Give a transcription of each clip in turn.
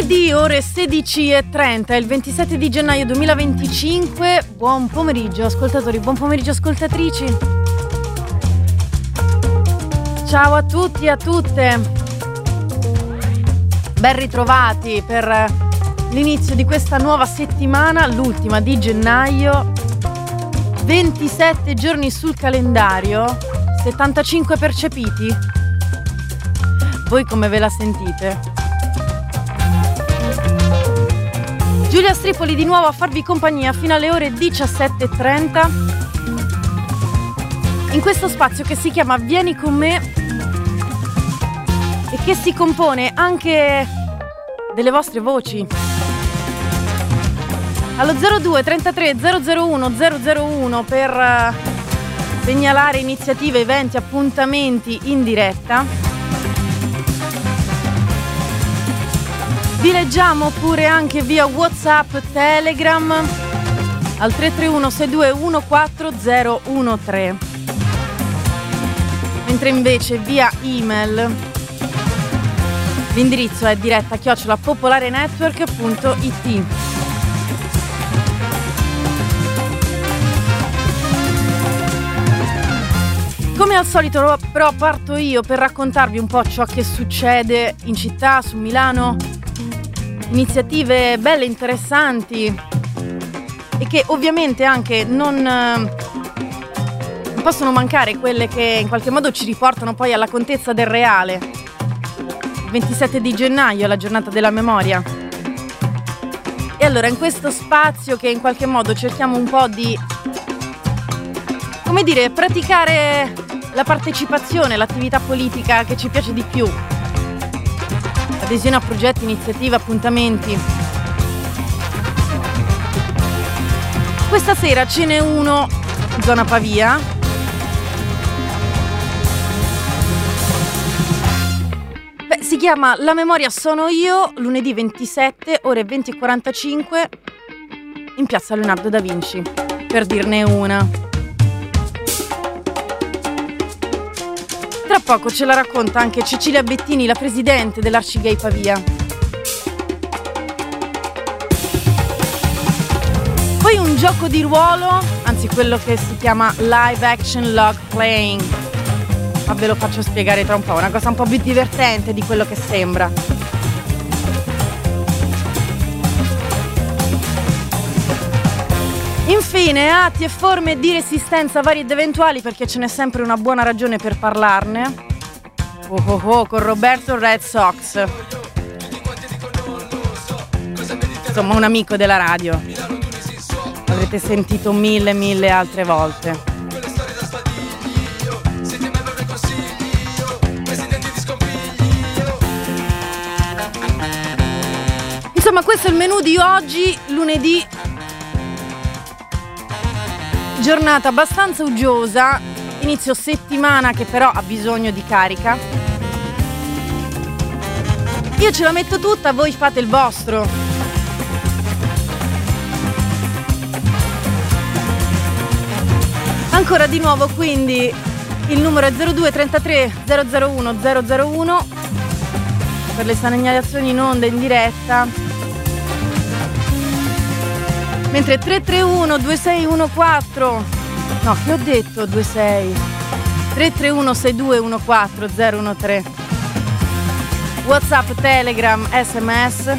lunedì, ore 16:30, il 27 di gennaio 2025. Buon pomeriggio ascoltatori, buon pomeriggio ascoltatrici. Ciao a tutti e a tutte. Ben ritrovati per l'inizio di questa nuova settimana, l'ultima di gennaio. 27 giorni sul calendario, 75 percepiti. Voi come ve la sentite? Giulia Stripoli di nuovo a farvi compagnia fino alle ore 17:30 in questo spazio che si chiama Vieni con me e che si compone anche delle vostre voci. Allo 02 33 001 001 per segnalare iniziative, eventi, appuntamenti in diretta. Vi leggiamo pure anche via WhatsApp, Telegram al 331 62 14013. Mentre invece via email l'indirizzo è diretta@popolarenetwork.it. Come al solito però parto io per raccontarvi un po' ciò che succede in città, su Milano. Iniziative belle, interessanti e che ovviamente anche non possono mancare quelle che in qualche modo ci riportano poi alla contezza del reale. Il 27 di gennaio è la giornata della memoria. E allora in questo spazio che in qualche modo cerchiamo un po' di, come dire, praticare la partecipazione, l'attività politica che ci piace di più. Adesione a progetti, iniziative, appuntamenti. Questa sera ce n'è uno zona Pavia. Si chiama La memoria sono io, lunedì 27, ore 20:45, in piazza Leonardo da Vinci, per dirne una. Tra poco ce la racconta anche Cecilia Bettini, la presidente dell'Arcigay Pavia. Poi un gioco di ruolo, anzi quello che si chiama Live Action Log Playing. Ma ve lo faccio spiegare tra un po', una cosa un po' più divertente di quello che sembra. Infine, atti e forme di resistenza varie ed eventuali, perché ce n'è sempre una buona ragione per parlarne. Con Roberto Red Sox. Insomma, un amico della radio. L'avrete sentito mille altre volte. Insomma, questo è il menù di oggi, lunedì. Giornata abbastanza uggiosa, inizio settimana che però ha bisogno di carica. Io ce la metto tutta, voi fate il vostro. Ancora di nuovo quindi il numero è 02 33 001 001 per le segnalazioni in onda in diretta. Mentre 331 2614, no, che ho detto 26, 331 62 WhatsApp, Telegram, SMS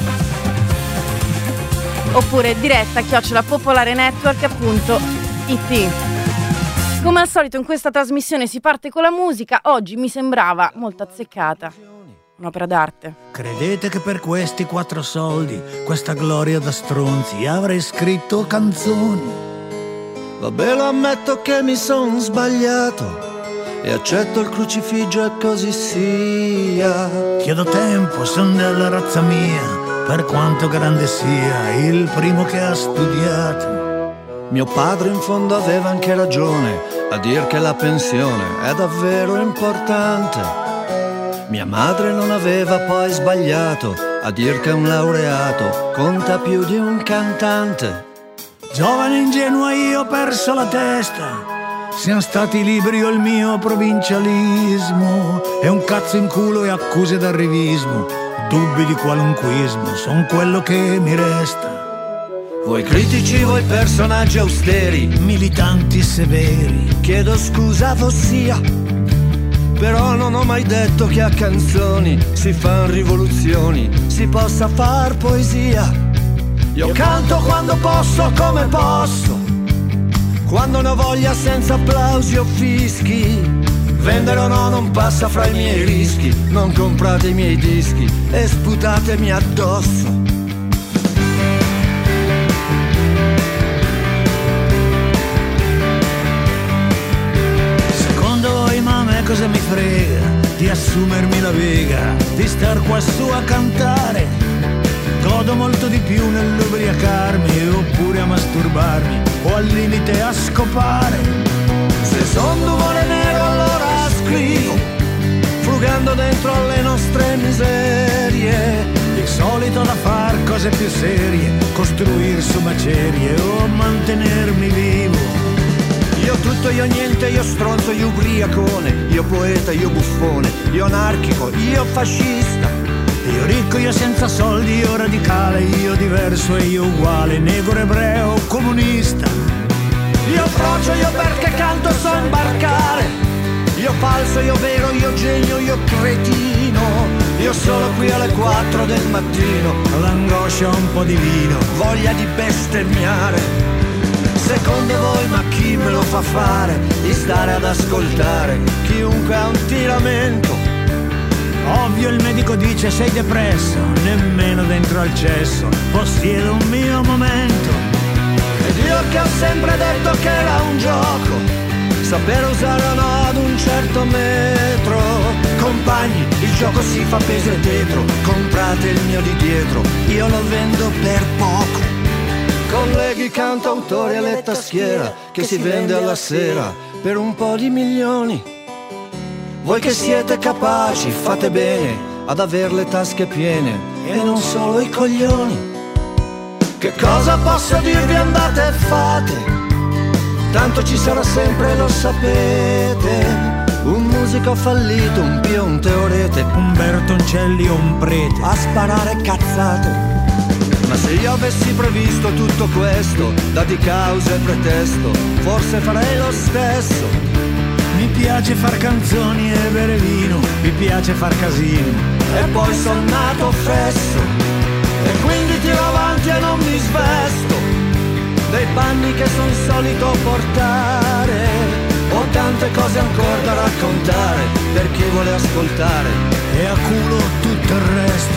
oppure diretta @popolarenetwork.it. Come al solito in questa trasmissione si parte con la musica. Oggi mi sembrava molto azzeccata un'opera d'arte. Credete che per questi 4 soldi, questa gloria da stronzi, avrei scritto canzoni? Vabbè, lo ammetto che mi son sbagliato e accetto il crucifiggio e così sia. Chiedo tempo, son della razza mia, per quanto grande sia, il primo che ha studiato. Mio padre in fondo aveva anche ragione a dir che la pensione è davvero importante. Mia madre non aveva poi sbagliato a dir che un laureato conta più di un cantante. Giovane ingenua io ho perso la testa, siano stati libri o il mio provincialismo, e un cazzo in culo e accuse d'arrivismo, tubi di qualunquismo, son quello che mi resta. Voi critici, voi personaggi austeri, Militanti severi, chiedo scusa vossia, però non ho mai detto che a canzoni si fan rivoluzioni, si possa far poesia. Io canto quando posso, come posso, quando ne ho voglia, senza applausi o fischi. Vendere o no non passa fra i miei rischi. Non comprate i miei dischi e sputatemi addosso. Cosa mi frega di assumermi la vega, di star qua su a cantare? Godo molto di più nell'ubriacarmi, oppure a masturbarmi, o al limite a scopare. Se son d'umore nero allora scrivo, frugando dentro alle nostre miserie. Di solito da far cose più serie, costruir su macerie o mantenermi vivo. Io tutto, io niente, io stronzo, io ubriacone, io poeta, io buffone, io anarchico, io fascista. Io ricco, io senza soldi, io radicale, io diverso e io uguale, negro, ebreo, comunista. Io frocio, io perché canto so imbarcare. Io falso, io vero, io genio, io cretino. Io sono qui alle 4 del mattino, l'angoscia, un po' di vino, voglia di bestemmiare. Secondo voi ma chi me lo fa fare di stare ad ascoltare chiunque ha un tiramento? Ovvio il medico dice sei depresso, nemmeno dentro al cesso possiedo un mio momento. Ed io che ho sempre detto che era un gioco, sapere usare o no ad un certo metro. Compagni, il gioco si fa peso e tetro, comprate il mio di dietro, io lo vendo per poco. Colleghi cantautori alle tastiera che si vende alla sera per un po' di milioni. Voi che siete capaci fate bene ad aver le tasche piene e non solo i coglioni. Che cosa posso dirvi, andate e fate, tanto ci sarà sempre, lo sapete. Un musico fallito, un pio, un teorete, un Bertoncelli o un prete a sparare cazzate. Ma se io avessi previsto tutto questo, dati causa e pretesto, forse farei lo stesso. Mi piace far canzoni e bere vino, mi piace far casino, e poi son nato fesso, e quindi tiro avanti e non mi svesto dei panni che son solito portare. Ho tante cose ancora da raccontare per chi vuole ascoltare, e a culo tutto il resto.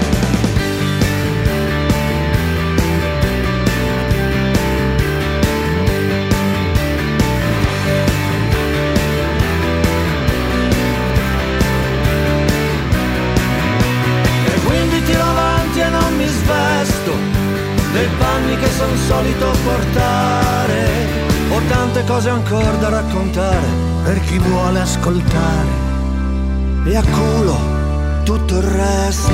Dei panni che son solito portare. Ho tante cose ancora da raccontare per chi vuole ascoltare, e a culo tutto il resto.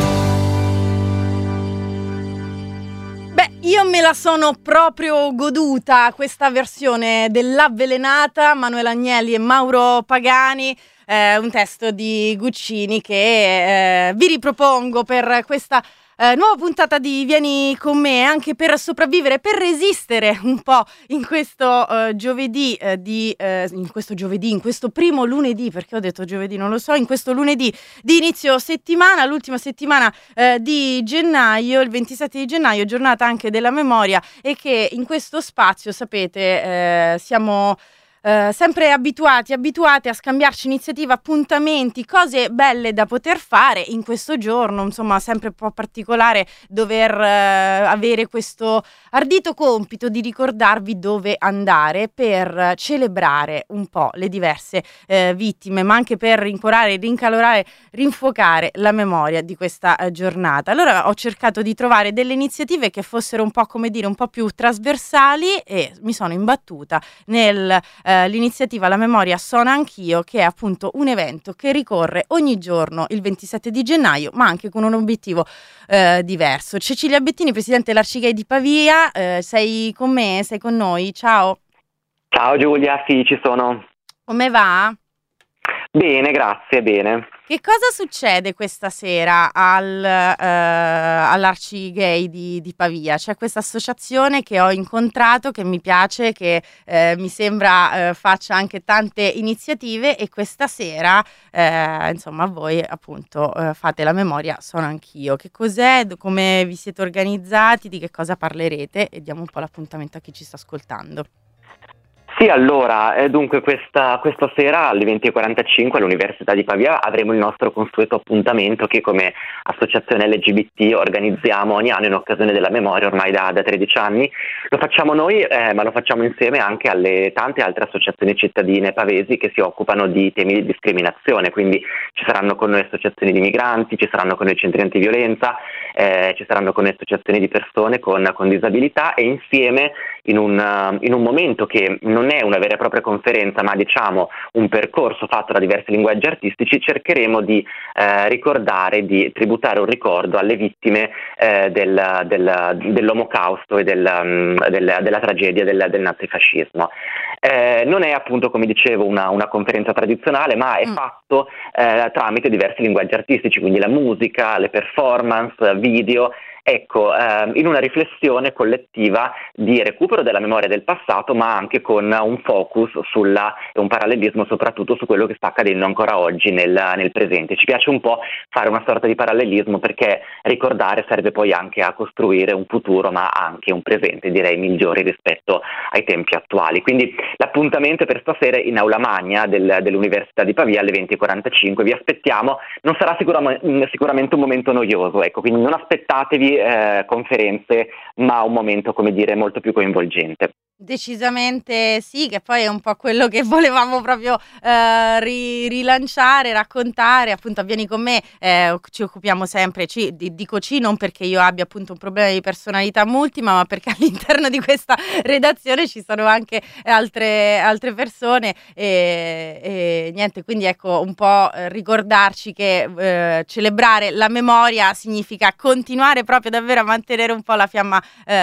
Beh, io me la sono proprio goduta questa versione dell'Avvelenata, Manuela Agnelli e Mauro Pagani. Un testo di Guccini che vi ripropongo per questa nuova puntata di Vieni con me, anche per sopravvivere, per resistere un po' in questo giovedì in questo primo lunedì, perché ho detto giovedì, non lo so, in questo lunedì di inizio settimana, l'ultima settimana di gennaio, il 27 di gennaio, giornata anche della memoria, e che in questo spazio, sapete, siamo sempre abituate a scambiarci iniziative, appuntamenti, cose belle da poter fare in questo giorno, insomma sempre un po' particolare dover avere questo ardito compito di ricordarvi dove andare per celebrare un po' le diverse vittime, ma anche per rincuorare, rincalorare, rinfocare la memoria di questa giornata. Allora ho cercato di trovare delle iniziative che fossero un po', come dire, un po' più trasversali, e mi sono imbattuta l'iniziativa La Memoria Suona Anch'io, che è appunto un evento che ricorre ogni giorno il 27 di gennaio, ma anche con un obiettivo diverso. Cecilia Bettini, presidente dell'Arcigay di Pavia, sei con me, sei con noi, ciao. Ciao Giulia, sì, ci sono. Come va? Bene, grazie, bene. Che cosa succede questa sera all'Arci-Gay di Pavia? C'è questa associazione che ho incontrato, che mi piace, che mi sembra faccia anche tante iniziative, e questa sera, insomma, voi appunto fate la memoria Sono Anch'io. Che cos'è? Come vi siete organizzati? Di che cosa parlerete? E diamo un po' l'appuntamento a chi ci sta ascoltando. Sì, allora, dunque questa sera alle 20:45 all'Università di Pavia avremo il nostro consueto appuntamento che come associazione LGBT organizziamo ogni anno in occasione della memoria ormai da 13 anni. Lo facciamo noi, ma lo facciamo insieme anche alle tante altre associazioni cittadine pavesi che si occupano di temi di discriminazione, quindi ci saranno con noi associazioni di migranti, ci saranno con noi centri antiviolenza, ci saranno con noi associazioni di persone con disabilità, e insieme in un momento che non è una vera e propria conferenza, ma diciamo un percorso fatto da diversi linguaggi artistici, cercheremo di ricordare, di tributare un ricordo alle vittime dell'Olocausto e della tragedia del nazifascismo. Non è appunto, come dicevo, una conferenza tradizionale, ma è fatto tramite diversi linguaggi artistici, quindi la musica, le performance, video. Ecco, in una riflessione collettiva di recupero della memoria del passato, ma anche con un focus e un parallelismo soprattutto su quello che sta accadendo ancora oggi nel presente. Ci piace un po' fare una sorta di parallelismo, perché ricordare serve poi anche a costruire un futuro, ma anche un presente, direi, migliore rispetto ai tempi attuali. Quindi l'appuntamento è per stasera in Aula Magna dell'Università di Pavia alle 20:45. Vi aspettiamo. Non sarà sicuramente un momento noioso, ecco, quindi non aspettatevi conferenze, ma un momento, come dire, molto più coinvolgente. Decisamente sì, che poi è un po' quello che volevamo proprio rilanciare, raccontare. Appunto, Vieni con me, ci occupiamo sempre, dico non perché io abbia appunto un problema di personalità multipla, ma perché all'interno di questa redazione ci sono anche altre persone, e niente, quindi ecco, un po' ricordarci che celebrare la memoria significa continuare proprio davvero a mantenere un po' la fiamma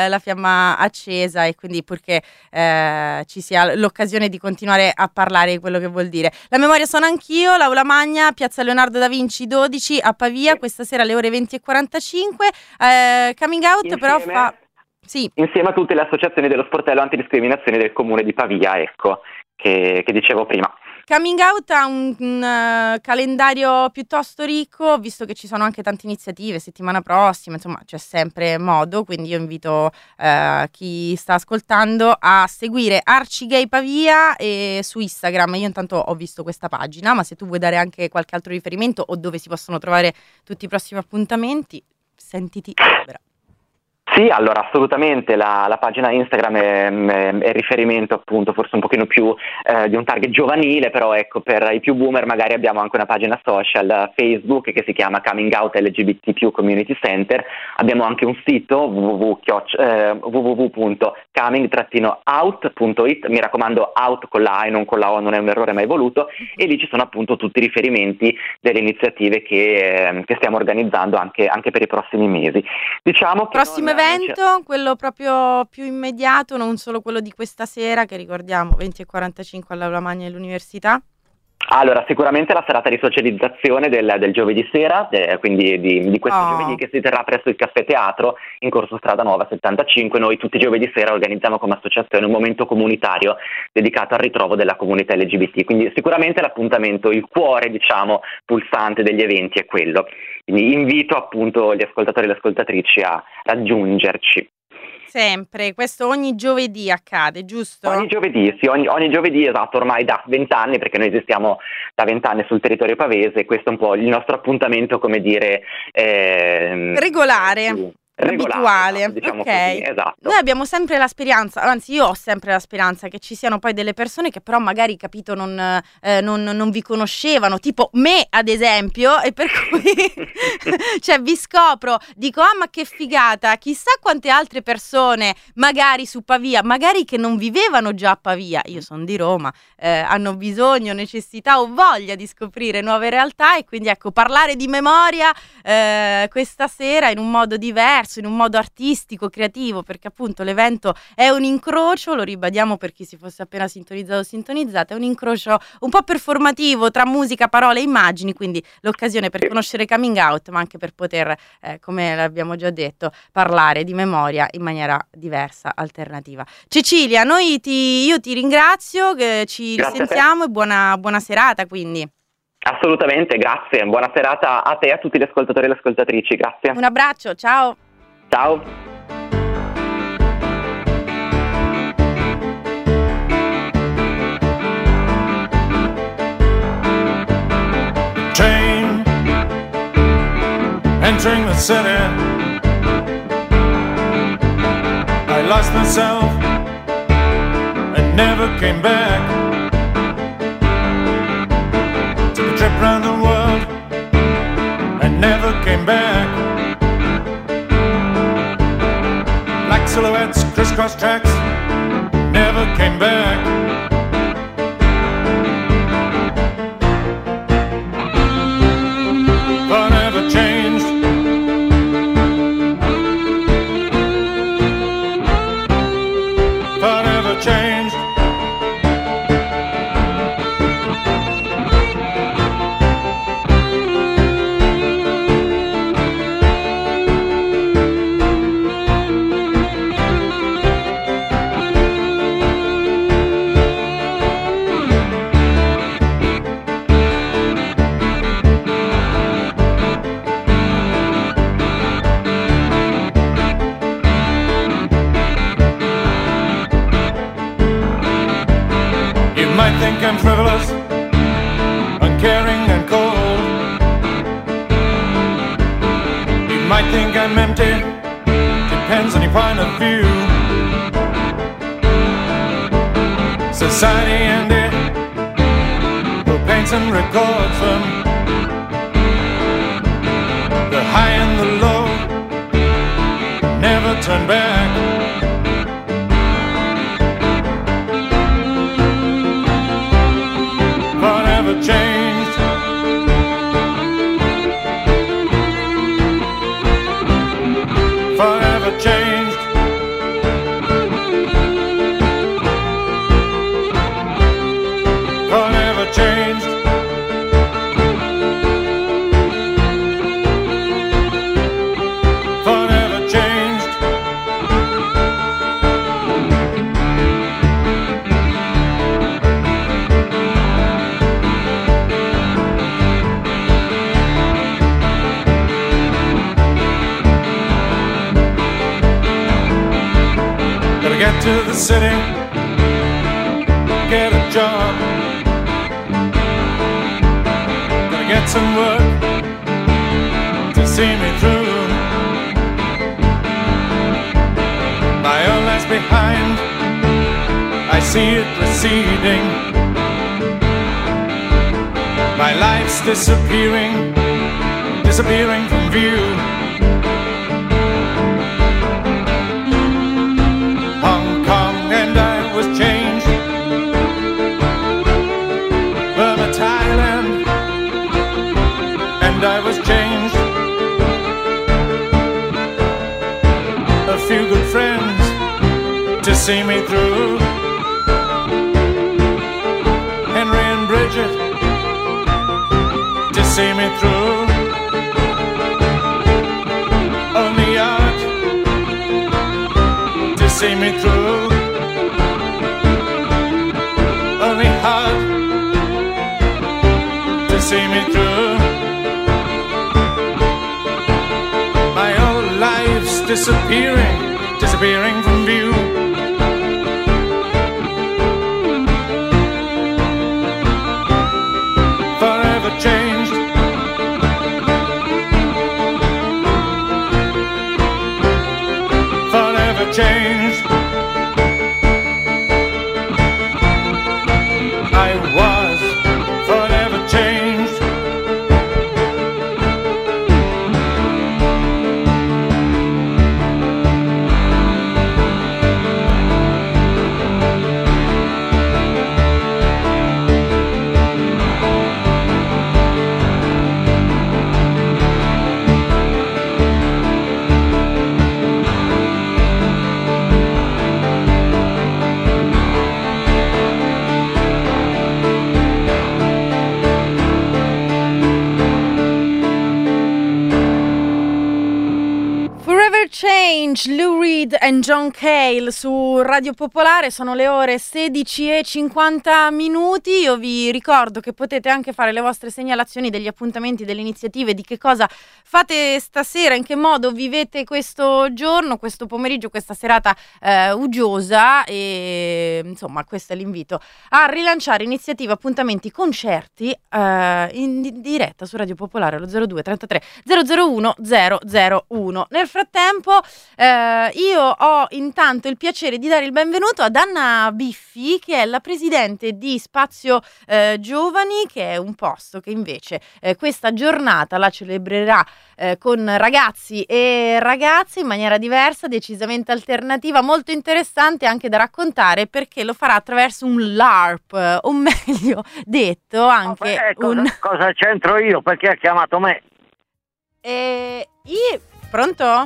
accesa, e quindi perché ci sia l'occasione di continuare a parlare di quello che vuol dire. La memoria Sono Anch'io, l'Aula Magna, Piazza Leonardo da Vinci 12 a Pavia, questa sera alle ore 20:45. Coming Out insieme, però sì, insieme a tutte le associazioni dello sportello antidiscriminazione del comune di Pavia, ecco, che dicevo prima. Coming Out ha un calendario piuttosto ricco, visto che ci sono anche tante iniziative settimana prossima, insomma c'è sempre modo, quindi io invito chi sta ascoltando a seguire Arci-Gay Pavia su Instagram. Io intanto ho visto questa pagina, ma se tu vuoi dare anche qualche altro riferimento o dove si possono trovare tutti i prossimi appuntamenti, sentiti libera. Sì, allora assolutamente la pagina Instagram è riferimento appunto forse un pochino più di un target giovanile, però ecco, per i più boomer magari abbiamo anche una pagina social Facebook che si chiama Coming Out LGBT Community Center. Abbiamo anche un sito www.coming-out.it, mi raccomando out con la A e non con la O, non è un errore mai voluto, e lì ci sono appunto tutti i riferimenti delle iniziative che stiamo organizzando anche per i prossimi mesi. Diciamo che prossimo evento, quello proprio più immediato, non solo quello di questa sera che ricordiamo 20:45 all'Aula Magna dell'Università. Allora, sicuramente la serata di socializzazione del giovedì sera, quindi di questo giovedì, che si terrà presso il Caffè Teatro in Corso Strada Nuova 75. Noi tutti i giovedì sera organizziamo come associazione un momento comunitario dedicato al ritrovo della comunità LGBT, quindi sicuramente l'appuntamento, il cuore, diciamo, pulsante degli eventi è quello. Quindi invito appunto gli ascoltatori e le ascoltatrici a raggiungerci. Sempre, questo ogni giovedì accade, giusto? Ogni giovedì, sì, ogni giovedì, esatto, ormai da 20 anni, perché noi esistiamo da 20 anni sul territorio pavese, questo è un po' il nostro appuntamento, come dire... regolare. Sì. Abituale, diciamo ok. così, esatto. Noi abbiamo sempre la speranza, anzi io ho sempre la speranza che ci siano poi delle persone che però magari, capito, non vi conoscevano, tipo me ad esempio, e per cui cioè vi scopro, dico ma che figata, chissà quante altre persone magari su Pavia, magari che non vivevano già a Pavia, io sono di Roma, hanno bisogno, necessità o voglia di scoprire nuove realtà, e quindi ecco, parlare di memoria questa sera in un modo diverso, diverso, in un modo artistico, creativo, perché appunto l'evento è un incrocio, lo ribadiamo per chi si fosse appena sintonizzato o sintonizzata, è un incrocio un po' performativo tra musica, parole e immagini, quindi l'occasione per conoscere Coming Out, ma anche per poter, come l'abbiamo già detto, parlare di memoria in maniera diversa, alternativa. Cecilia, io ti ringrazio, ci risentiamo e buona serata quindi. Assolutamente, grazie, buona serata a te e a tutti gli ascoltatori e le ascoltatrici, grazie. Un abbraccio, ciao. Ciao. Train entering the city, I lost myself and never came back. Took a trip around the world and never came back. Black silhouettes, crisscross tracks, never came back. Forever changed. Forever changed. I'm frivolous, uncaring and cold. You might think I'm empty, depends on your point of view. Society and it, who paints and records them. The high and the low, never turn back. Forever changed. Forever changed. Forever changed. Forever changed. Get to the city, get a job, gotta get some work to see me through. My own life's behind, I see it receding. My life's disappearing, disappearing from view. Changed. Burma, Thailand, and I was changed. A few good friends to see me through. Henry and Bridget to see me through. Only art to see me through. Only heart to see me through. My whole life's disappearing, disappearing from view. Forever changed. Forever changed. I was forever changed. Change, Lou Reed e John Cale su Radio Popolare. Sono le ore 16:50. Io vi ricordo che potete anche fare le vostre segnalazioni degli appuntamenti, delle iniziative, di che cosa fate stasera, in che modo vivete questo giorno, questo pomeriggio, questa serata uggiosa, e insomma questo è l'invito a rilanciare iniziative, appuntamenti, concerti in diretta su Radio Popolare allo 02 33 001 001. Nel frattempo io ho intanto il piacere di dare il benvenuto ad Anna Biffi, che è la presidente di Spazio Giovani, che è un posto che invece questa giornata la celebrerà con ragazzi e ragazze in maniera diversa, decisamente alternativa, molto interessante anche da raccontare, perché lo farà attraverso un LARP, o meglio detto anche cosa c'entro io? Perché ha chiamato me? Pronto?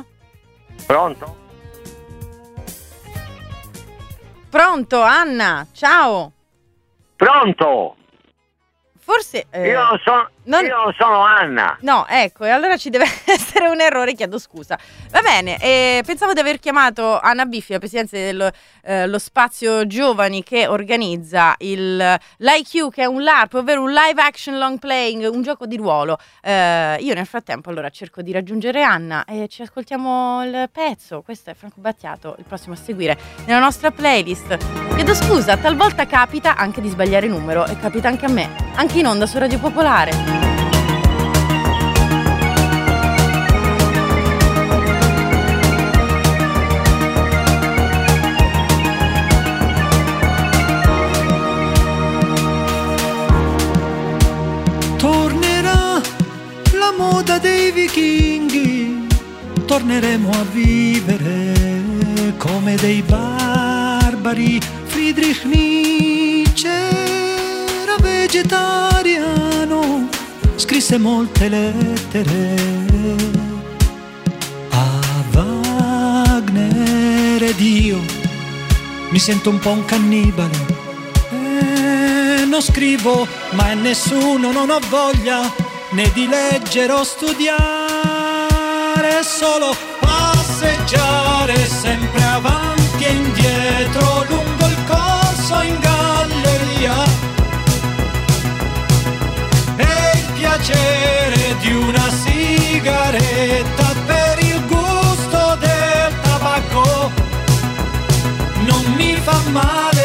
Pronto, Anna, ciao. Pronto? Forse io non sono Anna. No, ecco, e allora ci deve essere un errore, chiedo scusa. Va bene, pensavo di aver chiamato Anna Biffi, la presidente dello Spazio Giovani, che organizza l'IQ, che è un LARP, ovvero un live action long playing, un gioco di ruolo. Io nel frattempo allora cerco di raggiungere Anna e ci ascoltiamo il pezzo. Questo è Franco Battiato, il prossimo a seguire nella nostra playlist. Chiedo scusa, talvolta capita anche di sbagliare numero, e capita anche a me, anche in onda su Radio Popolare. Tornerà la moda dei vichinghi, torneremo a vivere come dei barbari. Friedrich Nietzsche era vegetariano, scrisse molte lettere a Wagner, ed io mi sento un po' un cannibale. Non scrivo mai a nessuno, non ho voglia né di leggere o studiare, solo passeggiare sempre avanti e indietro lungo il corso in galleria, e il piacere di una sigaretta per il gusto del tabacco non mi fa male.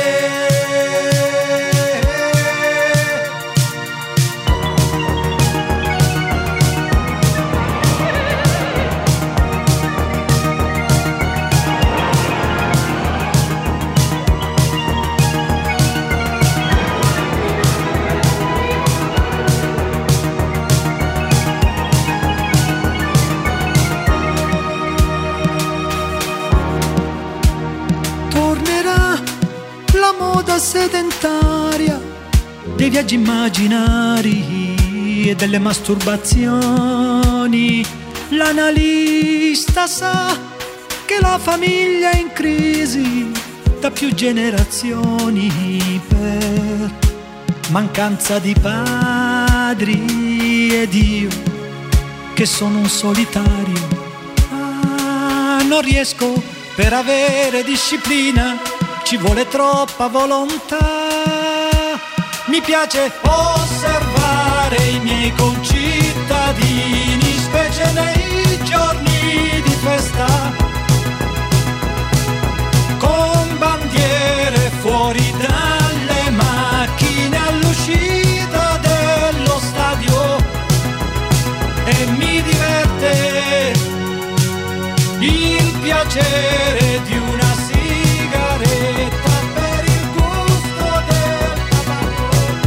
Sedentaria dei viaggi immaginari e delle masturbazioni. L'analista sa che la famiglia è in crisi da più generazioni per mancanza di padri, ed io che sono un solitario non riesco, per avere disciplina ci vuole troppa volontà. Mi piace osservare i miei concittadini, specie nei giorni di festa, con bandiere fuori dalle macchine all'uscita dello stadio, e mi diverte il piacere di una per il gusto del tabacco.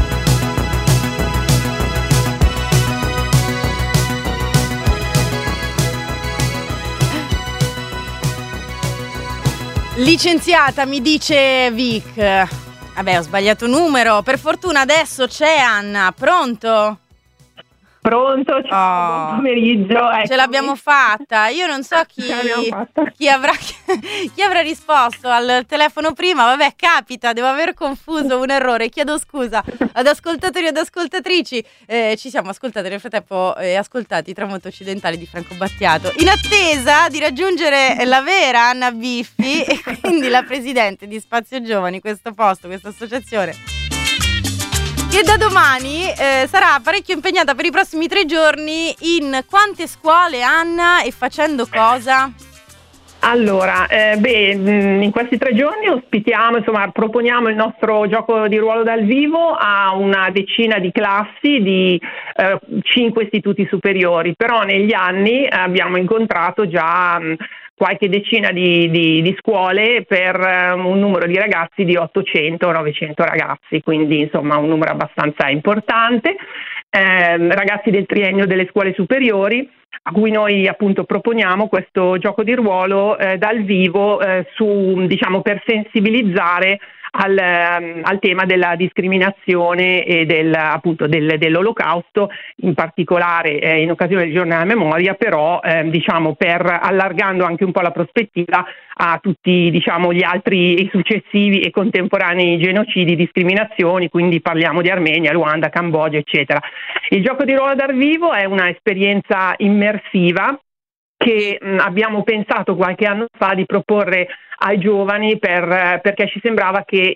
Licenziata, mi dice Vic. Vabbè, ho sbagliato numero. Per fortuna adesso c'è Anna. Pronto? Pronto? Ciao, buon pomeriggio. Eccomi. Ce l'abbiamo fatta. Io non so chi avrà risposto al telefono prima. Vabbè, capita, devo aver confuso un errore. Chiedo scusa ad ascoltatori e ad ascoltatrici. Ci siamo ascoltati nel frattempo e ascoltati i Tramonti Occidentali di Franco Battiato, in attesa di raggiungere la vera Anna Biffi e quindi la presidente di Spazio Giovani, questo posto, questa associazione, che da domani sarà parecchio impegnata per i prossimi 3 giorni. In quante scuole, Anna, e facendo cosa? Allora, in questi 3 giorni ospitiamo, proponiamo il nostro gioco di ruolo dal vivo a una decina di classi di 5 istituti superiori, però negli anni abbiamo incontrato già qualche decina di scuole per un numero di ragazzi di 800-900 ragazzi, quindi insomma un numero abbastanza importante, ragazzi del triennio delle scuole superiori, a cui noi appunto proponiamo questo gioco di ruolo dal vivo per sensibilizzare al tema della discriminazione e dell'Olocausto, in particolare in occasione del giorno della memoria, però per allargando anche un po' la prospettiva a tutti gli altri successivi e contemporanei genocidi, discriminazioni, quindi parliamo di Armenia, Ruanda, Cambogia, eccetera. Il gioco di ruolo dal vivo è una esperienza immersiva che abbiamo pensato qualche anno fa di proporre ai giovani perché ci sembrava che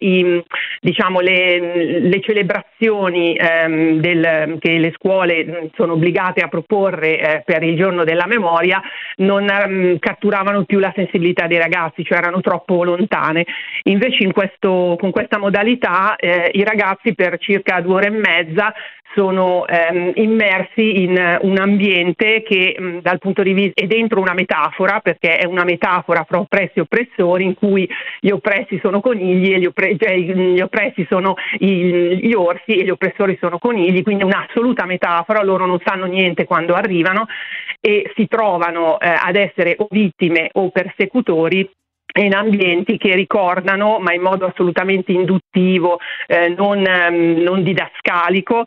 le celebrazioni che le scuole sono obbligate a proporre per il giorno della memoria non catturavano più la sensibilità dei ragazzi, cioè erano troppo lontane. Invece con questa modalità i ragazzi per circa 2 ore e mezza sono immersi in un ambiente che dal punto di vista è dentro una metafora, perché è una metafora fra oppressi e oppressori, in cui gli oppressi sono conigli e gli oppressi sono gli orsi e gli oppressori sono conigli, quindi è un'assoluta metafora. Loro non sanno niente quando arrivano e si trovano ad essere o vittime o persecutori in ambienti che ricordano, ma in modo assolutamente induttivo, non didascalico,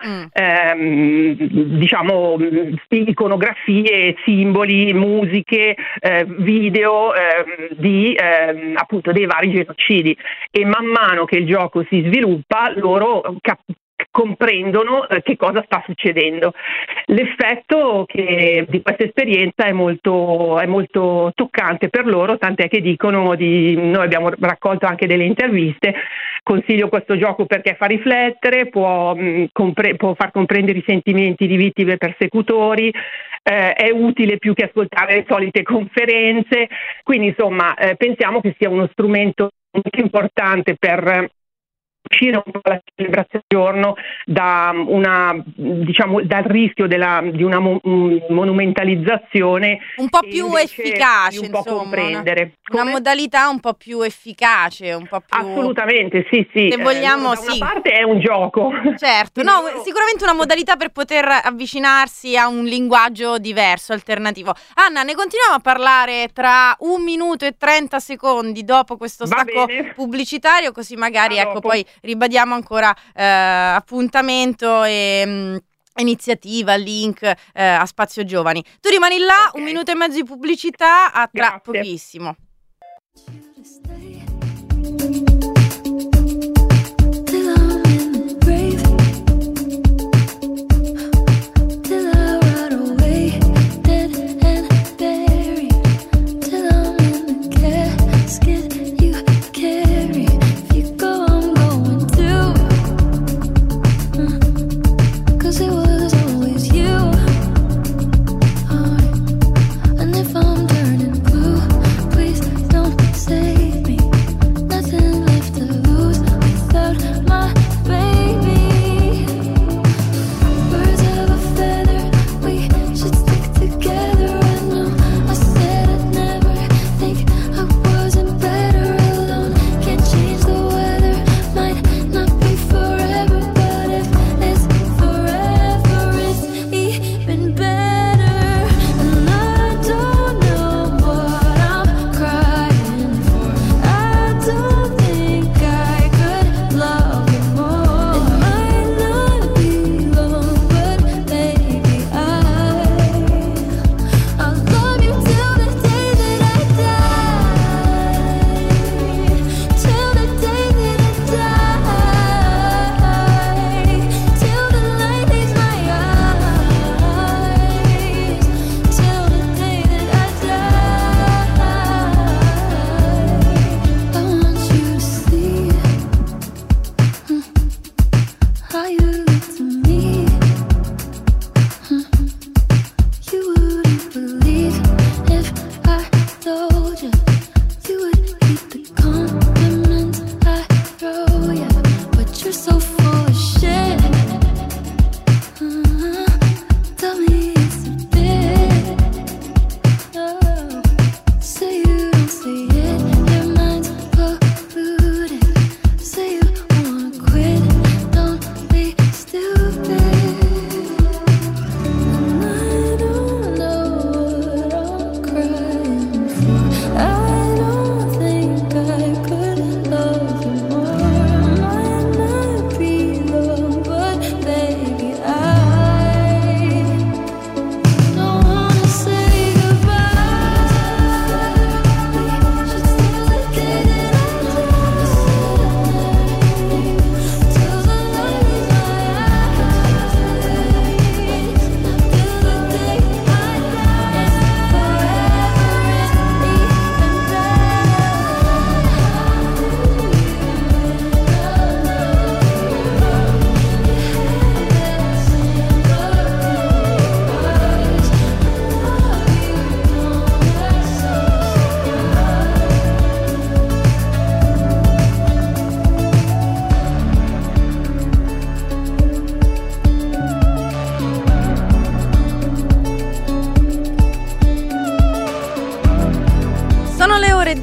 iconografie, simboli, musiche, video appunto dei vari genocidi, e man mano che il gioco si sviluppa loro comprendono che cosa sta succedendo. L'effetto di questa esperienza è molto toccante per loro, tant'è che dicono noi abbiamo raccolto anche delle interviste. Consiglio questo gioco perché fa riflettere, può far comprendere i sentimenti di vittime e persecutori, è utile più che ascoltare le solite conferenze, quindi insomma pensiamo che sia uno strumento molto importante per uscire un po' dalla celebrazione del giorno dal rischio di una monumentalizzazione un po' più efficace, un po' comprendere una modalità un po' più efficace, un po' più assolutamente sì se vogliamo da una parte è un gioco, certo, sicuramente una modalità per poter avvicinarsi a un linguaggio diverso, alternativo. Anna, ne continuiamo a parlare tra 1 minuto e 30 secondi dopo questo stacco pubblicitario, così magari poi ribadiamo ancora appuntamento e iniziativa, link a Spazio Giovani. Tu rimani là, 1 minuto e mezzo di pubblicità, a tra pochissimo. If I'm turning blue, please don't save me. Nothing left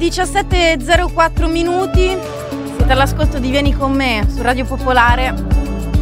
17:04 minuti, siete all'ascolto di Vieni con me su Radio Popolare.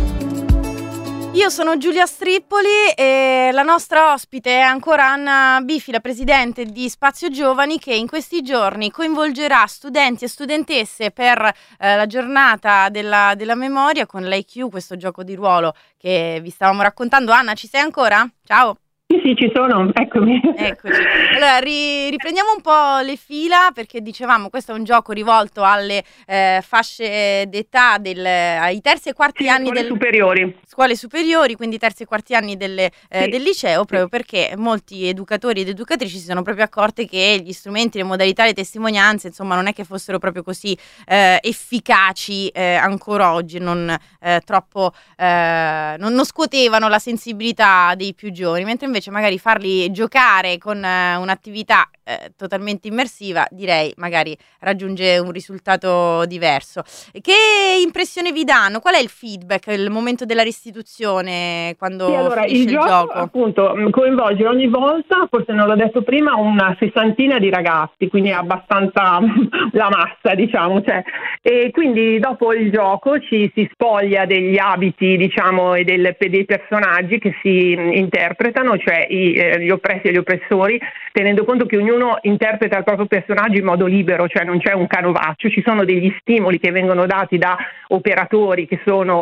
Io sono Giulia Strippoli e la nostra ospite è ancora Anna Bifi, la presidente di Spazio Giovani, che in questi giorni coinvolgerà studenti e studentesse per la giornata della memoria con l'IQ, questo gioco di ruolo che vi stavamo raccontando. Anna, ci sei ancora? Ciao! Sì, ci sono, eccomi. Eccoci. Allora, riprendiamo un po' le fila, perché dicevamo questo è un gioco rivolto alle fasce d'età ai terzi e quarti anni delle scuole superiori, quindi terzi e quarti anni del liceo, proprio perché molti educatori ed educatrici si sono proprio accorte che gli strumenti, le modalità, le testimonianze, insomma, non è che fossero proprio così efficaci ancora oggi, non scuotevano la sensibilità dei più giovani, mentre invece magari farli giocare con un'attività totalmente immersiva, direi magari raggiunge un risultato diverso. Che impressione vi danno? Qual è il feedback, il momento della restituzione quando finisce il gioco? Appunto coinvolge ogni volta, forse non l'ho detto prima, una sessantina di ragazzi, quindi è abbastanza la massa, diciamo, e quindi dopo il gioco ci si spoglia degli abiti, diciamo, e dei personaggi che si interpretano, cioè gli oppressi e gli oppressori, tenendo conto che ognuno interpreta il proprio personaggio in modo libero, cioè non c'è un canovaccio, ci sono degli stimoli che vengono dati da operatori che sono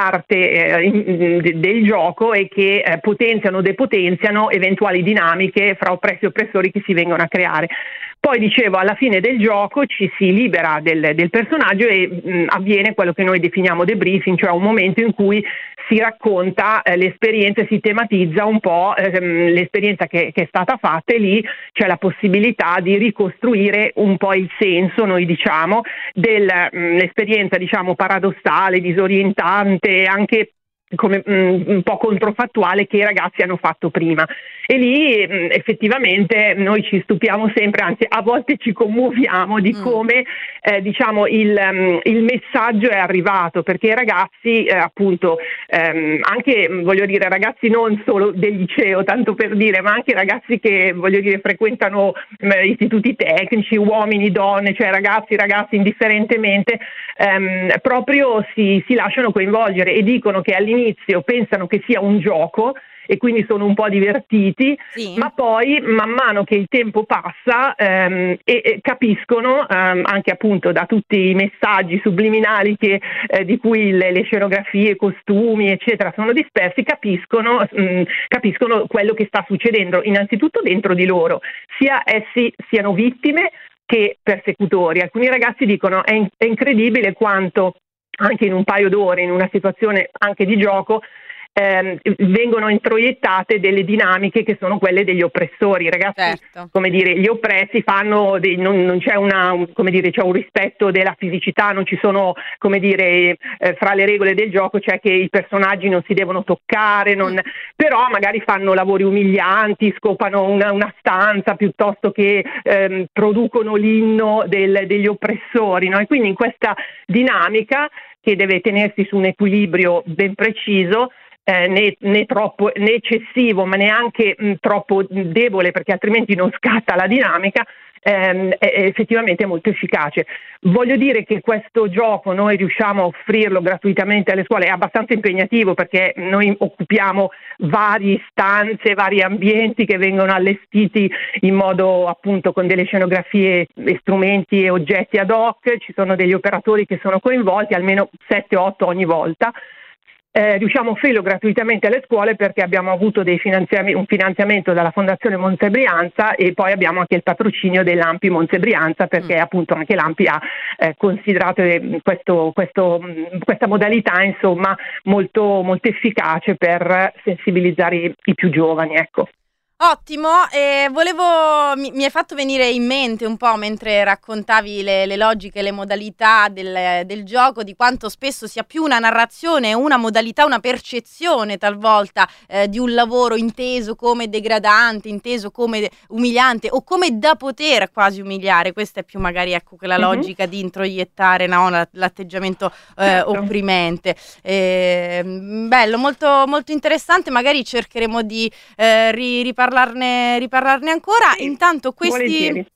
parte del gioco e che potenziano o depotenziano eventuali dinamiche fra oppressi e oppressori che si vengono a creare. Poi, dicevo, alla fine del gioco ci si libera del personaggio e avviene quello che noi definiamo debriefing, cioè un momento in cui si racconta l'esperienza, si tematizza un po' l'esperienza che è stata fatta, e lì c'è la possibilità di ricostruire un po' il senso, noi diciamo, dell'esperienza, diciamo, paradossale, disorientante, anche come un po' controfattuale che i ragazzi hanno fatto prima. E lì effettivamente noi ci stupiamo sempre, anzi a volte ci commuoviamo di come diciamo il messaggio è arrivato, perché i ragazzi appunto anche, voglio dire, ragazzi non solo del liceo, tanto per dire, ma anche ragazzi che, voglio dire, frequentano istituti tecnici, uomini, donne, cioè ragazzi indifferentemente, proprio si lasciano coinvolgere e dicono che all'inizio pensano che sia un gioco e quindi sono un po' divertiti, sì, ma poi man mano che il tempo passa e capiscono, anche appunto da tutti i messaggi subliminali di cui le scenografie, i costumi eccetera sono dispersi, capiscono quello che sta succedendo innanzitutto dentro di loro, sia essi siano vittime che persecutori. Alcuni ragazzi dicono è incredibile quanto anche in un paio d'ore, in una situazione anche di gioco, vengono introiettate delle dinamiche che sono quelle degli oppressori. I ragazzi, certo, come dire, gli oppressi fanno non c'è come dire, c'è un rispetto della fisicità, non ci sono, come dire, fra le regole del gioco c'è che i personaggi non si devono toccare, però magari fanno lavori umilianti, scopano una stanza piuttosto che producono l'inno degli oppressori, no? E quindi in questa dinamica, che deve tenersi su un equilibrio ben preciso, né eccessivo ma neanche troppo debole, perché altrimenti non scatta la dinamica, è effettivamente molto efficace. Voglio dire che questo gioco noi riusciamo a offrirlo gratuitamente alle scuole, è abbastanza impegnativo perché noi occupiamo varie stanze, vari ambienti che vengono allestiti in modo, appunto, con delle scenografie e strumenti e oggetti ad hoc, ci sono degli operatori che sono coinvolti, almeno 7-8 ogni volta. Riusciamo a offrirlo gratuitamente alle scuole perché abbiamo avuto un finanziamento dalla Fondazione Monza Brianza e poi abbiamo anche il patrocinio dell'Ampi Monza Brianza, perché appunto anche l'Ampi ha considerato questa modalità, insomma, molto, molto efficace per sensibilizzare i più giovani, ecco. Ottimo, mi hai fatto venire in mente un po' mentre raccontavi le logiche, le modalità del gioco, di quanto spesso sia più una narrazione, una modalità, una percezione talvolta di un lavoro inteso come degradante, inteso come umiliante o come da poter quasi umiliare. Questa è più magari, ecco, quella logica di introiettare, no, l'atteggiamento opprimente. Bello, molto, molto interessante, magari cercheremo di riparlarne ancora. Sì, intanto questi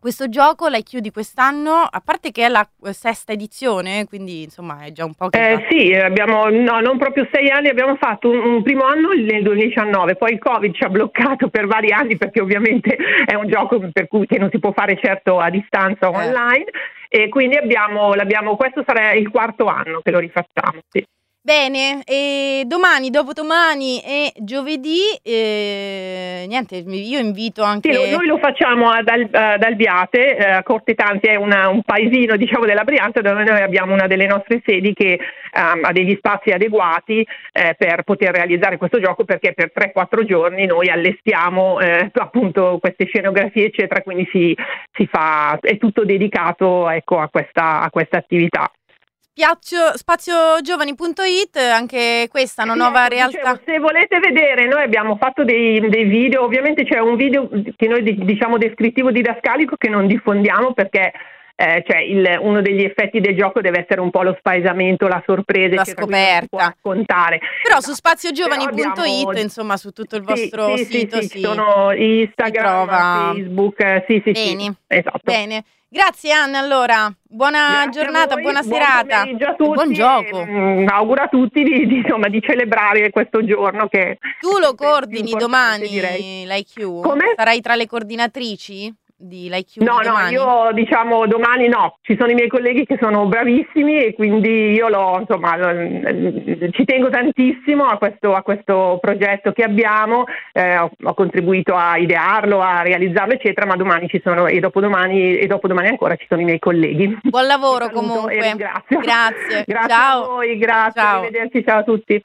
Questo gioco l'IQ di quest'anno, a parte che è la 6ª edizione, quindi insomma è già un po' che... Sì, abbiamo, no, non proprio 6 anni, abbiamo fatto un primo anno nel 2019, poi il Covid ci ha bloccato per vari anni perché ovviamente è un gioco per cui che non si può fare certo a distanza online, e quindi questo sarà il 4º anno che lo rifacciamo, sì. Bene, e domani, dopodomani e giovedì, niente, io invito anche... Sì, noi lo facciamo ad Albiate, Cortetanti è un paesino diciamo della Brianza, dove noi abbiamo una delle nostre sedi che ha degli spazi adeguati per poter realizzare questo gioco, perché per 3-4 giorni noi allestiamo appunto queste scenografie eccetera, quindi si fa, è tutto dedicato, ecco, a questa attività. Spaziogiovani.it, anche questa è una nuova realtà. Dicevo, se volete vedere, noi abbiamo fatto dei video, ovviamente c'è un video che noi diciamo descrittivo didascalico che non diffondiamo perché uno degli effetti del gioco deve essere un po' lo spaesamento, la sorpresa, la scoperta, raccontare. Però su spaziogiovani.it, insomma, su tutto il vostro sito ci sono Instagram, Facebook, sì. Esatto. Bene. Grazie Anna, allora buona giornata, buona serata, buon gioco. Auguro a tutti di celebrare questo giorno che tu lo coordini domani, direi. l'IQ? Come? Sarai tra le coordinatrici di l'IQ? No, domani? Io domani no, ci sono i miei colleghi che sono bravissimi e quindi io ci tengo tantissimo a questo progetto che abbiamo, ho contribuito a idearlo, a realizzarlo eccetera, ma domani ci sono e dopodomani ancora ci sono i miei colleghi. Buon lavoro comunque. E ringrazio. Grazie. Ciao. A voi, grazie, ciao. Arrivederci, ciao a tutti.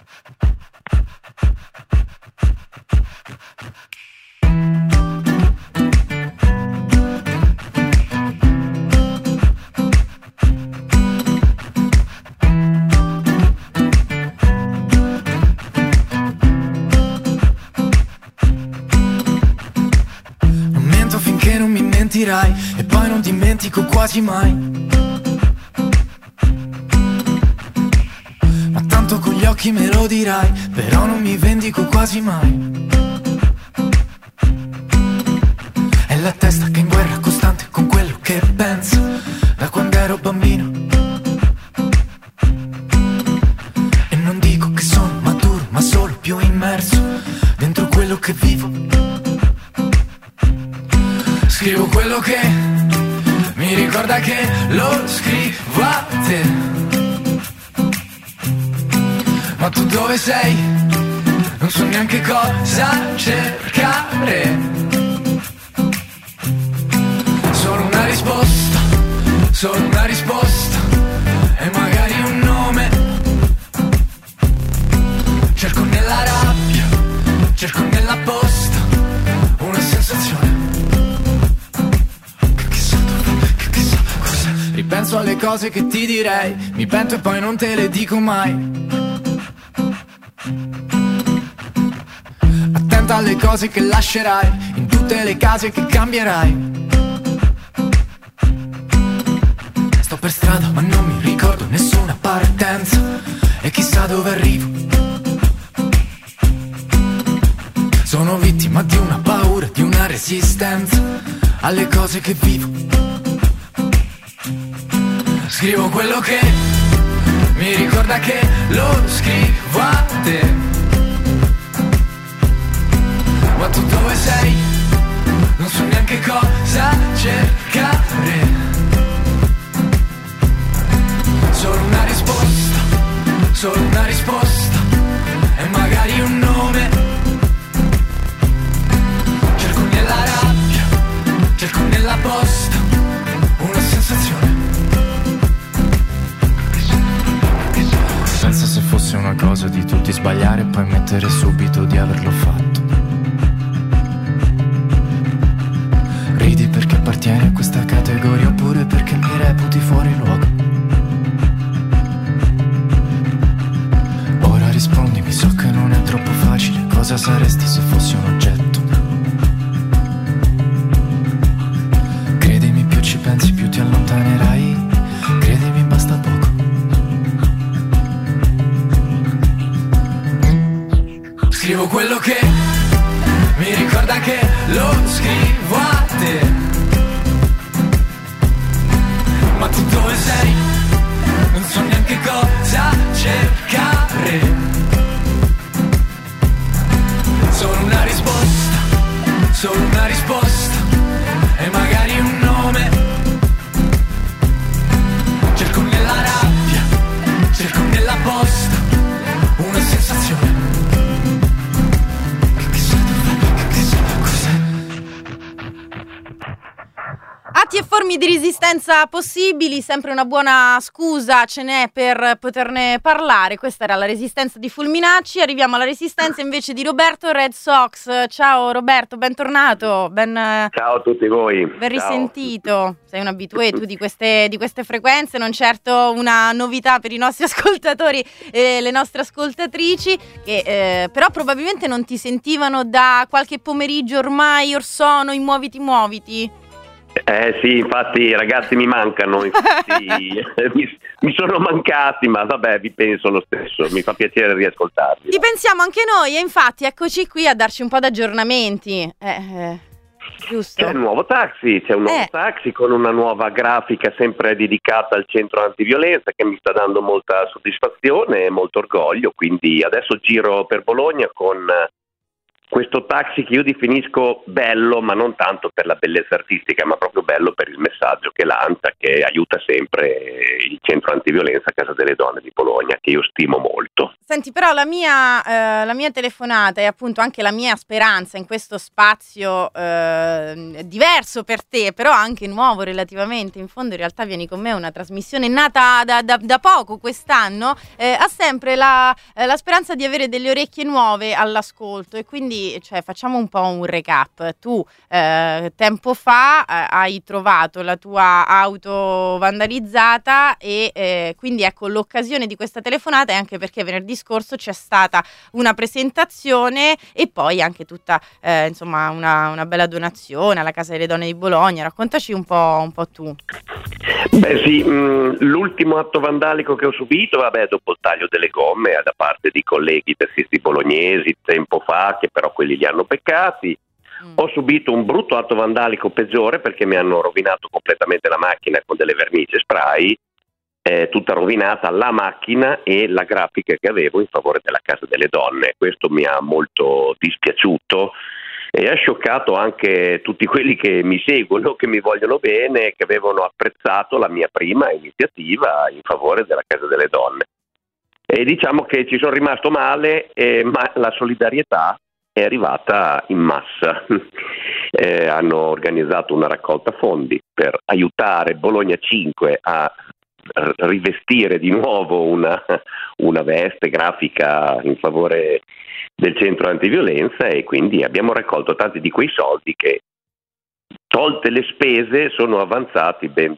Non mi mentirai e poi non dimentico quasi mai. Ma tanto con gli occhi me lo dirai, però non mi vendico quasi mai. È la testa che è in guerra costante con quello che penso da quando ero bambino. E non dico che sono maturo, ma solo più immerso dentro quello che vivo. Scrivo quello che mi ricorda che lo scrivo a te. Ma tu dove sei? Non so neanche cosa cercare. Solo una risposta e magari un nome. Cerco nella rabbia, cerco nella posta una sensazione. Ripenso alle cose che ti direi, mi pento e poi non te le dico mai. Attenta alle cose che lascerai, in tutte le case che cambierai. Sto per strada ma non mi ricordo nessuna partenza e chissà dove arrivo. Sono vittima di una paura, di una resistenza alle cose che vivo. Scrivo quello che mi ricorda che lo scrivo a te. Ma tu dove sei? Non so neanche cosa cercare. Solo una risposta e magari un nome. Cerco nella rabbia, cerco nella posta una sensazione. Pensa se fosse una cosa di tutti sbagliare e poi ammettere subito di averlo fatto. Ridi perché appartieni a questa categoria oppure perché mi reputi fuori luogo. Ora rispondimi, so che non è troppo facile. Cosa saresti se fossi un oggetto? Credimi, più ci pensi più ti allontanerai. Credimi, basta poco. Scrivo quello che mi ricorda che lo scrivo a te. Dove sei? Non so neanche cosa cercare. Solo una risposta e magari un nome. Cerco nella rabbia, cerco nella posta una sensazione. Atti e forme di resistenza possibili, sempre una buona scusa ce n'è per poterne parlare. Questa era la resistenza di Fulminacci. Arriviamo alla resistenza invece di Roberto Red Sox. Ciao Roberto, bentornato. Ciao a tutti voi. Ben risentito. Sei un abitué tu di queste frequenze, non certo una novità per i nostri ascoltatori e le nostre ascoltatrici, che però probabilmente non ti sentivano da qualche pomeriggio ormai, or sono, in Muoviti. Sì, infatti i ragazzi mi mancano, mi sono mancati, ma vabbè, vi penso lo stesso, mi fa piacere riascoltarvi. Ti pensiamo anche noi e infatti eccoci qui a darci un po' di aggiornamenti. Giusto? C'è un nuovo taxi con una nuova grafica sempre dedicata al centro antiviolenza che mi sta dando molta soddisfazione e molto orgoglio, quindi adesso giro per Bologna con questo taxi che io definisco bello, ma non tanto per la bellezza artistica, ma proprio bello per il messaggio che lancia, che aiuta sempre il centro antiviolenza Casa delle Donne di Bologna, che io stimo molto. Senti, però la mia telefonata e appunto anche la mia speranza in questo spazio diverso per te, però anche nuovo relativamente, in fondo in realtà vieni con me, una trasmissione nata da poco quest'anno, ha sempre la speranza di avere delle orecchie nuove all'ascolto e quindi facciamo un po' un recap. Tu tempo fa hai trovato la tua auto vandalizzata e quindi ecco l'occasione di questa telefonata è anche perché venerdì scorso c'è stata una presentazione e poi anche tutta una bella donazione alla Casa delle Donne di Bologna. Raccontaci un po' tu. Beh sì, l'ultimo atto vandalico che ho subito, dopo il taglio delle gomme da parte di colleghi tassisti bolognesi tempo fa, che però quelli li hanno beccati. Ho subito un brutto atto vandalico peggiore perché mi hanno rovinato completamente la macchina con delle vernici spray, tutta rovinata la macchina e la grafica che avevo in favore della Casa delle Donne. Questo mi ha molto dispiaciuto e ha scioccato anche tutti quelli che mi seguono, che mi vogliono bene, che avevano apprezzato la mia prima iniziativa in favore della Casa delle Donne. E diciamo che ci sono rimasto male, ma la solidarietà è arrivata in massa. Hanno organizzato una raccolta fondi per aiutare Bologna 5 a rivestire di nuovo una veste grafica in favore del centro antiviolenza e quindi abbiamo raccolto tanti di quei soldi che, tolte le spese, sono avanzati ben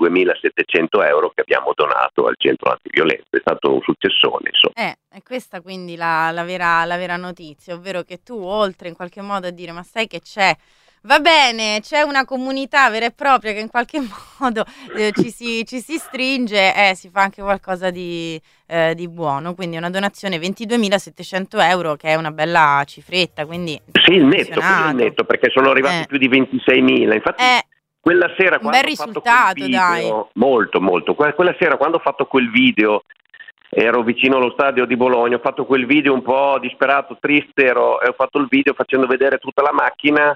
22.700 euro che abbiamo donato al centro antiviolenza. È stato un successone, insomma. È questa quindi la vera notizia, ovvero che tu, oltre in qualche modo a dire ma sai che c'è, va bene, c'è una comunità vera e propria che in qualche modo ci si stringe e si fa anche qualcosa di buono, quindi una donazione 22.700 euro che è una bella cifretta, quindi sì, il netto, perché sono arrivati più di 26.000, infatti quella sera un bel risultato, dai. Molto, quella sera quando ho fatto quel video, ero vicino allo stadio di Bologna, ho fatto quel video un po' disperato, triste, e ho fatto il video facendo vedere tutta la macchina.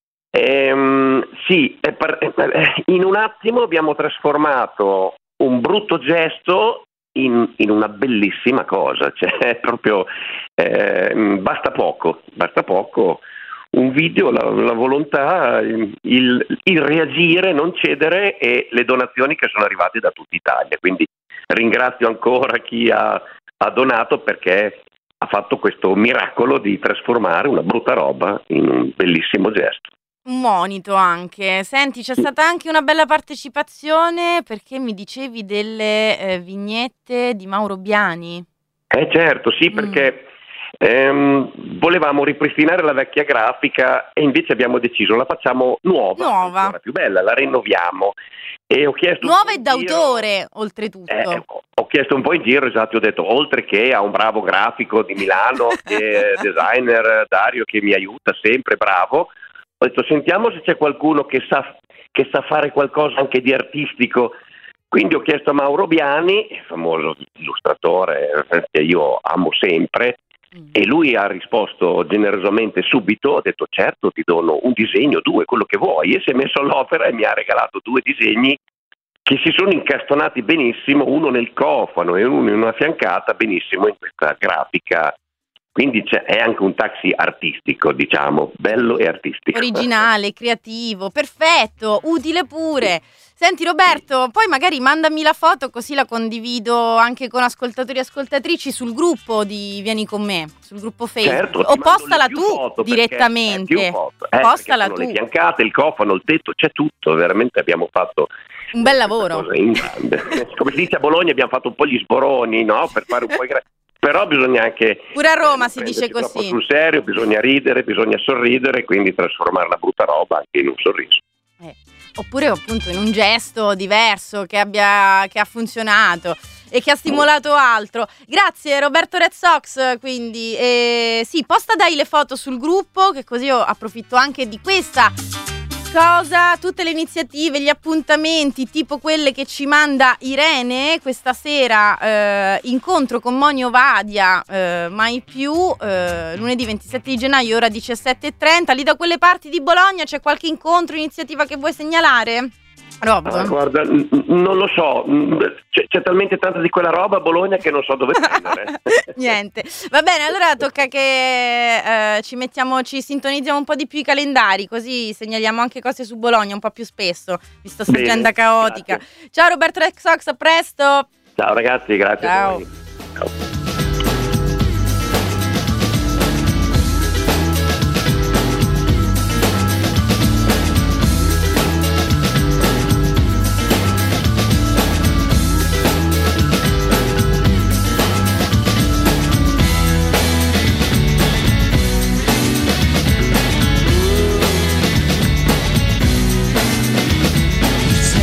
Sì, in un attimo abbiamo trasformato un brutto gesto in una bellissima cosa, cioè proprio basta poco, un video, la volontà, il reagire, non cedere e le donazioni che sono arrivate da tutta Italia, quindi ringrazio ancora chi ha donato perché ha fatto questo miracolo di trasformare una brutta roba in un bellissimo gesto. Un monito anche. Senti, c'è stata anche una bella partecipazione perché mi dicevi delle vignette di Mauro Biani. Certo, sì, perché volevamo ripristinare la vecchia grafica e invece abbiamo deciso la facciamo nuova. Ancora più bella, la rinnoviamo. E ho chiesto nuova e d'autore, oltretutto. Ho chiesto un po' in giro, esatto, ho detto, oltre che a un bravo grafico di Milano, e designer Dario che mi aiuta sempre, bravo, ho detto sentiamo se c'è qualcuno che sa fare qualcosa anche di artistico Quindi ho chiesto a Mauro Biani, il famoso illustratore che io amo sempre, e lui ha risposto generosamente subito, ha detto certo, ti dono un disegno, 2, quello che vuoi, e si è messo all'opera e mi ha regalato 2 disegni che si sono incastonati benissimo, uno nel cofano e uno in una fiancata, benissimo in questa grafica. Quindi è anche un taxi artistico, diciamo, bello e artistico. Originale, creativo, perfetto, utile pure. Senti Roberto, poi magari mandami la foto così la condivido anche con ascoltatori e ascoltatrici sul gruppo di Vieni con me, sul gruppo Facebook. Certo, o postala tu direttamente. Postala tu. Le fiancate, il cofano, il tetto, c'è tutto, veramente abbiamo fatto un bel lavoro. In grande. Come si dice a Bologna, abbiamo fatto un po' gli sboroni, no? Per fare un po' però bisogna anche pure a Roma si dice così. Sul serio, bisogna ridere, bisogna sorridere, quindi trasformare la brutta roba anche in un sorriso. Oppure appunto in un gesto diverso che ha funzionato e che ha stimolato altro. Grazie Roberto Red Sox, quindi sì, posta dai le foto sul gruppo, che così io approfitto anche di questa cosa, tutte le iniziative, gli appuntamenti tipo quelle che ci manda Irene questa sera, incontro con Monio Vadia, mai più, lunedì 27 di gennaio ora 17:30. Lì da quelle parti di Bologna c'è qualche incontro, iniziativa che vuoi segnalare? Rob? Guarda, non lo so, c'è talmente tanta di quella roba a Bologna che non so dove prendere. Niente, va bene, allora tocca che ci sintonizziamo un po' di più i calendari, così segnaliamo anche cose su Bologna un po' più spesso, visto questa agenda caotica. Grazie. Ciao Roberto Red Sox, a presto. Ciao ragazzi, grazie. Ciao. A voi. Ciao.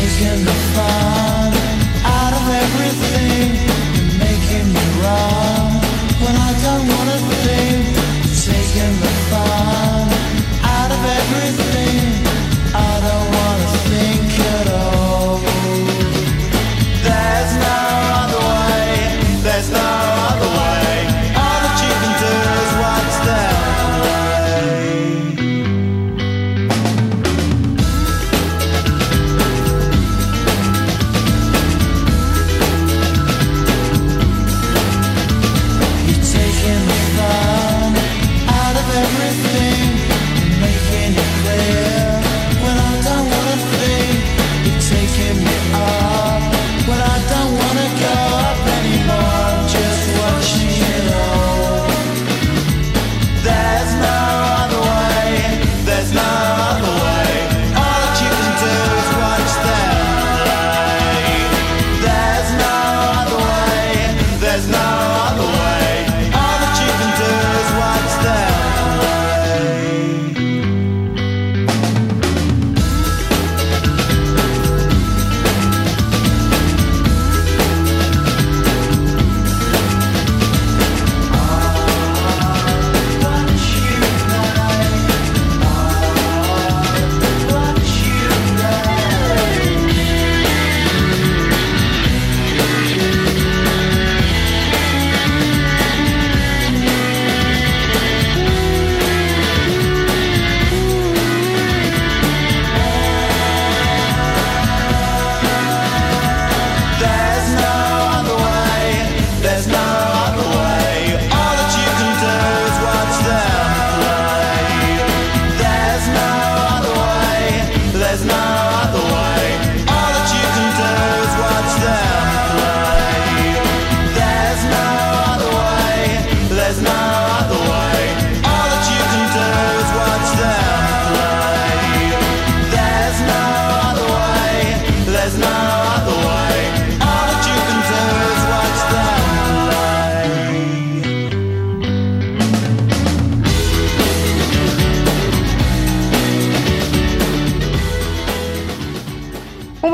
Out of everything, you're making me wrong.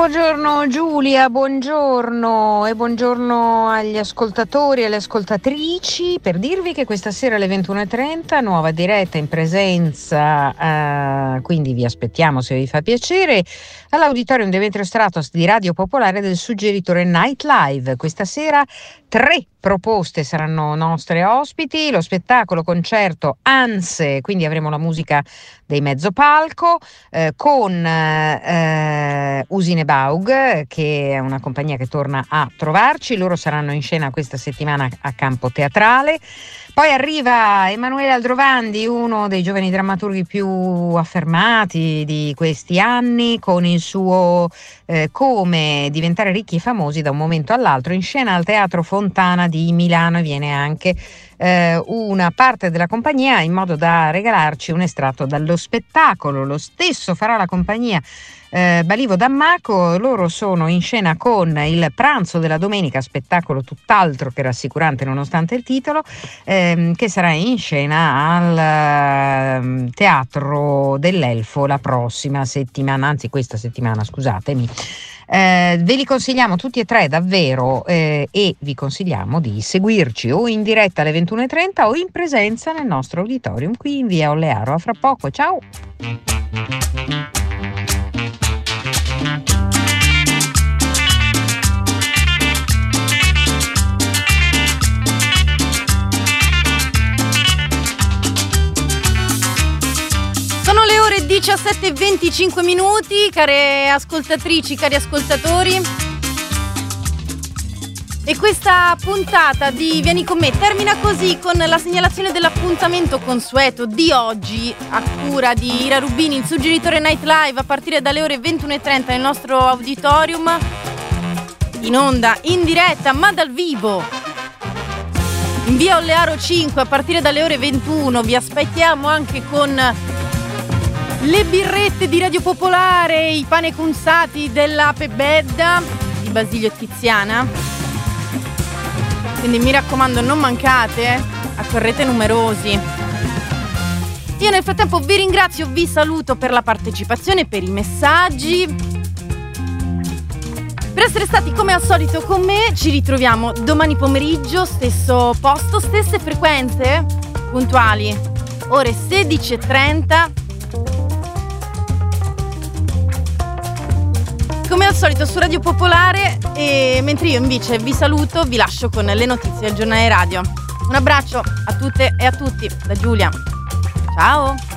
Buongiorno Giulia, buongiorno e buongiorno agli ascoltatori e alle ascoltatrici, per dirvi che questa sera alle 21.30 nuova diretta in presenza, quindi vi aspettiamo se vi fa piacere, all'Auditorium Demetrio Stratos di Radio Popolare del Suggeritore Night Live. Questa sera 3 proposte saranno nostre ospiti, lo spettacolo concerto Anse, quindi avremo la musica dei Mezzopalco con Usine Baug, che è una compagnia che torna a trovarci. Loro saranno in scena questa settimana a Campo Teatrale. Poi arriva Emanuele Aldrovandi, uno dei giovani drammaturghi più affermati di questi anni, con il suo Come diventare ricchi e famosi da un momento all'altro, in scena al Teatro Fontana di Milano, e viene anche una parte della compagnia in modo da regalarci un estratto dallo spettacolo. Lo stesso farà la compagnia Balivo Dammaco. Loro sono in scena con Il pranzo della domenica, spettacolo tutt'altro che rassicurante nonostante il titolo, che sarà in scena al Teatro dell'Elfo la prossima settimana, anzi questa settimana, scusatemi. Ve li consigliamo tutti e 3 davvero, e vi consigliamo di seguirci o in diretta alle 21.30 o in presenza nel nostro auditorium qui in via Ollearo. A fra poco, ciao! Sono le ore 17:25, care ascoltatrici, cari ascoltatori. E questa puntata di Vieni con me termina così, con la segnalazione dell'appuntamento consueto di oggi a cura di Ira Rubini, il Suggeritore Night Live, a partire dalle ore 21.30 nel nostro auditorium, in onda, in diretta, ma dal vivo, in via Ollearo 5 a partire dalle ore 21. Vi aspettiamo anche con le birrette di Radio Popolare, i pane consati della Pebedda di Basilio e Tiziana. Quindi mi raccomando, non mancate, accorrete numerosi. Io nel frattempo vi ringrazio, vi saluto per la partecipazione, per i messaggi, per essere stati come al solito con me. Ci ritroviamo domani pomeriggio, stesso posto, stesse frequenze, puntuali, ore 16:30. Come al solito su Radio Popolare, e mentre io invece vi saluto, vi lascio con le notizie del giornale radio. Un abbraccio a tutte e a tutti da Giulia. Ciao!